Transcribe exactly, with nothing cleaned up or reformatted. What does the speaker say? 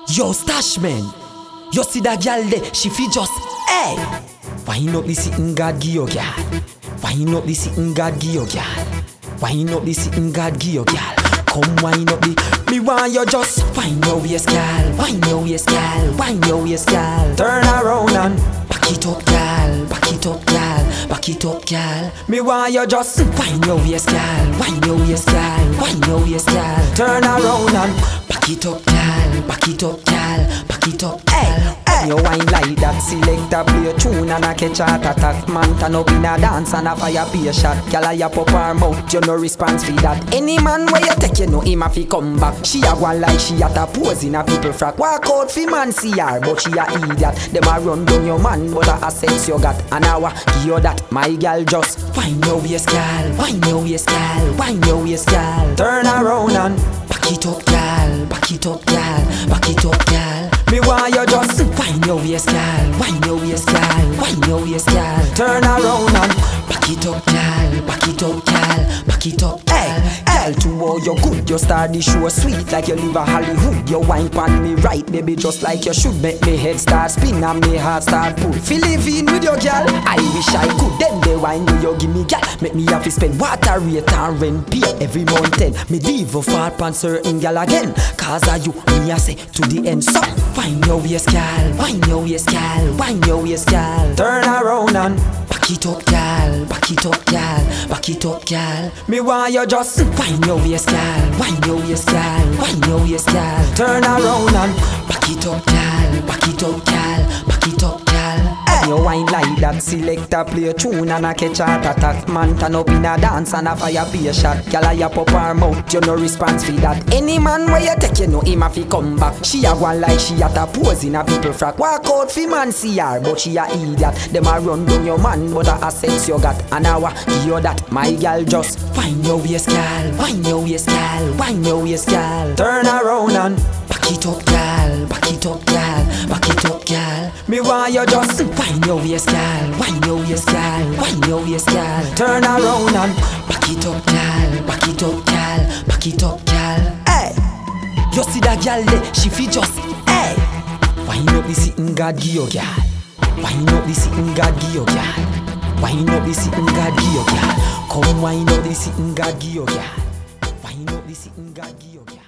Yo, Stashman, you see that girl there, she feel just, hey. Wind up the sitting God give you, girl. Wind up the sitting God give you, girl. Wind up the sitting God give you, girl. Come wind up the, me want you just wind your waist, girl. Wind your waist, girl. Wind your waist, girl. Turn around and back it up, girl. Back it up, girl. Back it up, girl. Me want you just wind your waist, girl. Wind your waist, girl. Wind your waist, girl. Turn around and back it up, girl. Back it up, girl. Back it up, girl. You wine like that, select a play tune and a catch heart attack. Man turn up in a dance and a fire be a shot. Girl a yap up her mouth, you no response for that. Any man where you take, you know him a fi come back. She a one like she at a pose in a people frack. Walk out fi man see her, but she a idiot. Them a run down your man, but a assets you got. And I wa give you that, my girl just wine your waist, girl. Wine your waist, girl. Wine your waist, girl. Turn around and back it up, girl. Back it up, girl. Back it up, girl. Me want you just wine your waist, girl. Wine your waist, girl. Wine your waist, girl. Turn around and back it up, girl. Back it up, girl. Back it up, hey. Girl, to all you good, you start the show sweet like you live a Hollywood. You wine pan me right, baby, just like you should. Make me head start spin and me heart start pull. Feel living with your girl, I wish I could. Then they wine do you give me girl. Make me have to spend water rate and rent pay every month. Then me leave a fart pan certain girl again. Cause of you, me I say to the end. So wine your waist, girl. Wine your waist, girl. Wine your waist, girl. Turn around and back it up, girl. Back it up, girl. Back it up, girl. Me want you just wine your waist, girl. Wine your waist, girl. Wine your waist, girl. Turn around and back it up, girl. Back it up, girl. Back it up, girl. Hey. You wine like that, select a play tune and a catch heart attack. Man turn up in a dance and a fire be a shot. Girl a yap up her mouth, you no response for that. Any man where you take, you know him a fi come back. She a one like she at a pose in a people frack. Walk out fi man see her, but she a idiot. Them a run down your man, but a assets you got. And I wa give you that, my girl just wine your waist, girl. Wine your waist, girl. Wine your waist, girl. Turn around and back it up, girl. Back it up, girl. Back it up, girl. Me want you just wine your waist, girl. Wine your waist, girl. Wine your waist, girl. Turn around and back it up, girl. Back it up, girl. Back it up, girl. Hey, you see that girl there? She feel just hey. Wine up the sitting God give you, girl. Wine up the sitting God give you, girl. Wine up the sitting God give you, girl. Come wine up the sitting God give you, girl. Wine up the sitting God give you, girl.